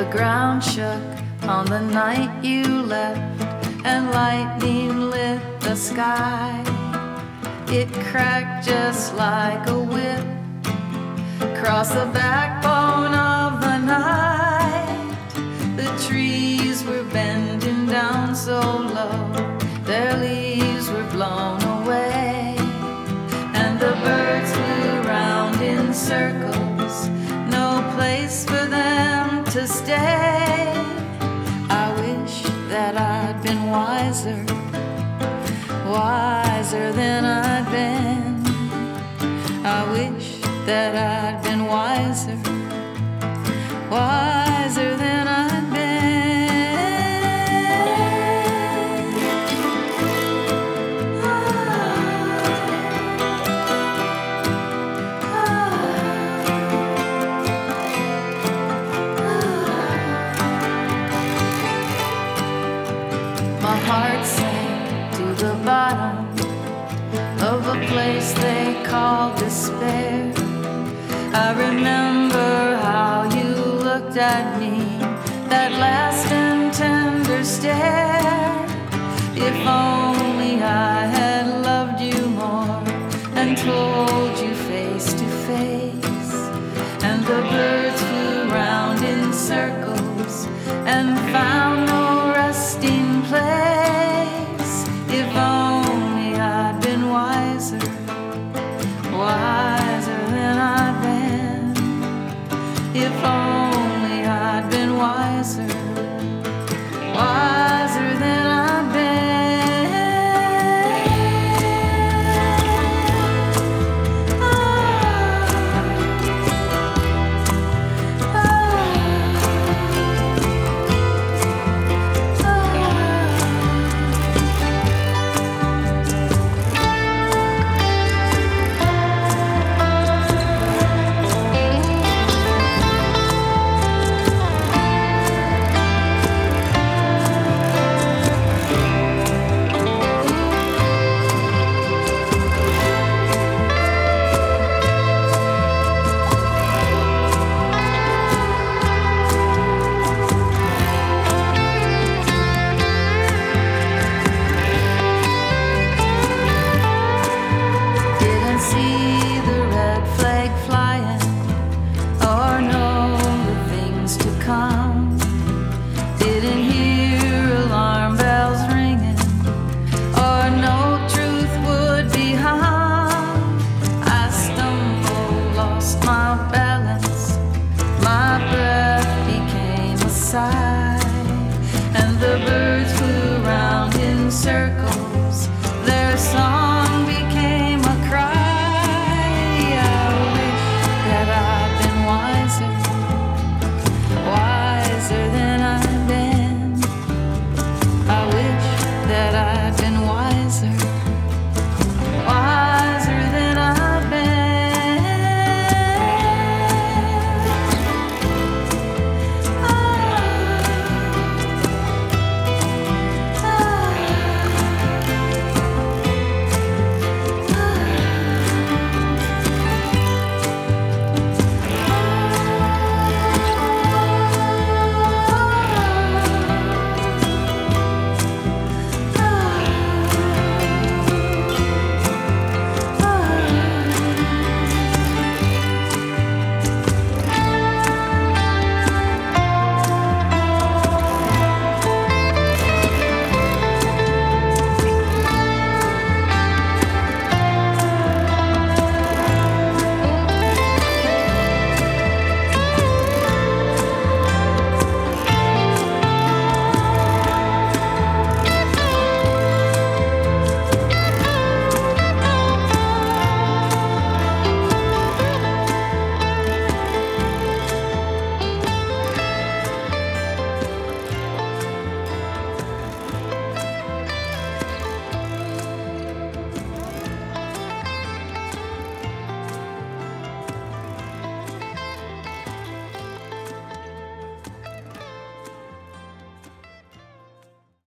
ground shook on the night you left, and lightning lit the sky. It cracked just like a whip across the backbone of the night. The trees were bending down so low, their leaves were blown away, and the birds flew round in circles, no place for them to stay. I wish that I'd been wiser, wiser than I'd been. I wish that I'd been wiser, wiser than I'd been. My heart sank to the bottom of a place they call despair. I remember how you looked at me, that last and tender stare. If only I had loved you more and told you face to face. And the birds flew round in circles and found no resting place. If only I'd been wiser, wiser than I've been. If only I'd been wiser, wiser than I've been. And the birds flew round in circles